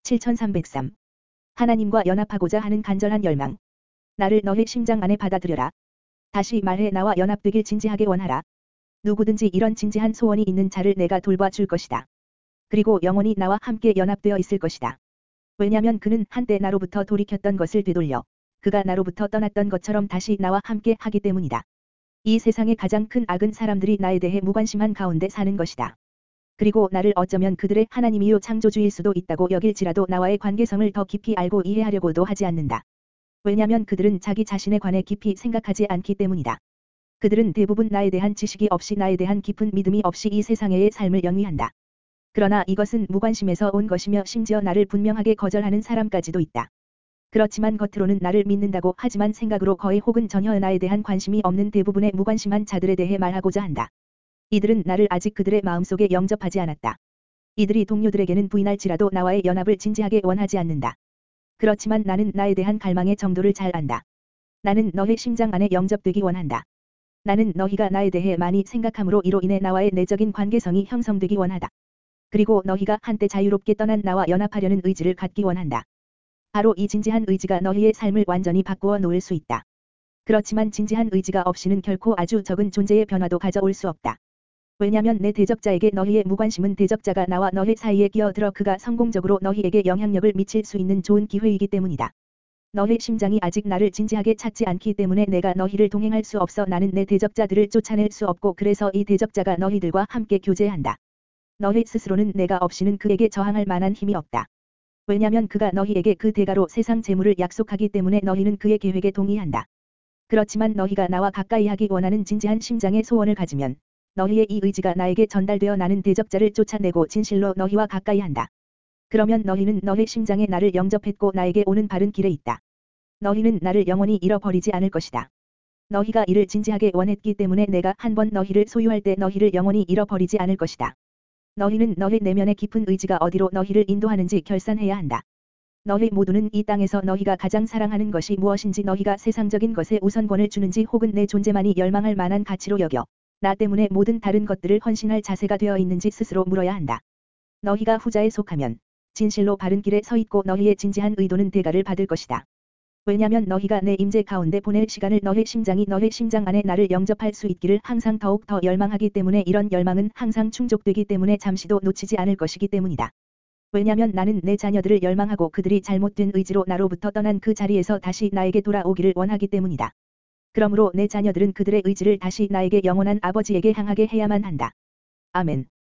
7303. 하나님과 연합하고자 하는 간절한 열망. 나를 너의 심장 안에 받아들여라. 다시 말해 나와 연합되길 진지하게 원하라. 누구든지 이런 진지한 소원이 있는 자를 내가 돌봐줄 것이다. 그리고 영원히 나와 함께 연합되어 있을 것이다. 왜냐면 그는 한때 나로부터 돌이켰던 것을 되돌려 그가 나로부터 떠났던 것처럼 다시 나와 함께 하기 때문이다. 이 세상의 가장 큰 악은 사람들이 나에 대해 무관심한 가운데 사는 것이다. 그리고 나를 어쩌면 그들의 하나님이요 창조주일 수도 있다고 여길지라도 나와의 관계성을 더 깊이 알고 이해하려고도 하지 않는다. 왜냐면 그들은 자기 자신에 관해 깊이 생각하지 않기 때문이다. 그들은 대부분 나에 대한 지식이 없이 나에 대한 깊은 믿음이 없이 이 세상의 삶을 영위한다. 그러나 이것은 무관심에서 온 것이며 심지어 나를 분명하게 거절하는 사람까지도 있다. 그렇지만 겉으로는 나를 믿는다고 하지만 생각으로 거의 혹은 전혀 나에 대한 관심이 없는 대부분의 무관심한 자들에 대해 말하고자 한다. 이들은 나를 아직 그들의 마음속에 영접하지 않았다. 이들이 동료들에게는 부인할지라도 나와의 연합을 진지하게 원하지 않는다. 그렇지만 나는 나에 대한 갈망의 정도를 잘 안다. 나는 너의 심장 안에 영접되기 원한다. 나는 너희가 나에 대해 많이 생각함으로 이로 인해 나와의 내적인 관계성이 형성되기 원하다. 그리고 너희가 한때 자유롭게 떠난 나와 연합하려는 의지를 갖기 원한다. 바로 이 진지한 의지가 너희의 삶을 완전히 바꾸어 놓을 수 있다. 그렇지만 진지한 의지가 없이는 결코 아주 적은 존재의 변화도 가져올 수 없다. 왜냐면 내 대적자에게 너희의 무관심은 대적자가 나와 너희 사이에 끼어들어 그가 성공적으로 너희에게 영향력을 미칠 수 있는 좋은 기회이기 때문이다. 너희 심장이 아직 나를 진지하게 찾지 않기 때문에 내가 너희를 동행할 수 없어 나는 내 대적자들을 쫓아낼 수 없고 그래서 이 대적자가 너희들과 함께 교제한다. 너희 스스로는 내가 없이는 그에게 저항할 만한 힘이 없다. 왜냐면 그가 너희에게 그 대가로 세상 재물을 약속하기 때문에 너희는 그의 계획에 동의한다. 그렇지만 너희가 나와 가까이 하기 원하는 진지한 심장의 소원을 가지면 너희의 이 의지가 나에게 전달되어 나는 대적자를 쫓아내고 진실로 너희와 가까이 한다. 그러면 너희는 너희 심장에 나를 영접했고 나에게 오는 바른 길에 있다. 너희는 나를 영원히 잃어버리지 않을 것이다. 너희가 이를 진지하게 원했기 때문에 내가 한번 너희를 소유할 때 너희를 영원히 잃어버리지 않을 것이다. 너희는 너희 내면의 깊은 의지가 어디로 너희를 인도하는지 결산해야 한다. 너희 모두는 이 땅에서 너희가 가장 사랑하는 것이 무엇인지 너희가 세상적인 것에 우선권을 주는지 혹은 내 존재만이 열망할 만한 가치로 여겨 나 때문에 모든 다른 것들을 헌신할 자세가 되어 있는지 스스로 물어야 한다. 너희가 후자에 속하면 진실로 바른 길에 서 있고 너희의 진지한 의도는 대가를 받을 것이다. 왜냐면 너희가 내 임재 가운데 보낼 시간을 너희 심장이 너희 심장 안에 나를 영접할 수 있기를 항상 더욱 더 열망하기 때문에 이런 열망은 항상 충족되기 때문에 잠시도 놓치지 않을 것이기 때문이다. 왜냐면 나는 내 자녀들을 열망하고 그들이 잘못된 의지로 나로부터 떠난 그 자리에서 다시 나에게 돌아오기를 원하기 때문이다. 그러므로 내 자녀들은 그들의 의지를 다시 나에게 영원한 아버지에게 향하게 해야만 한다. 아멘.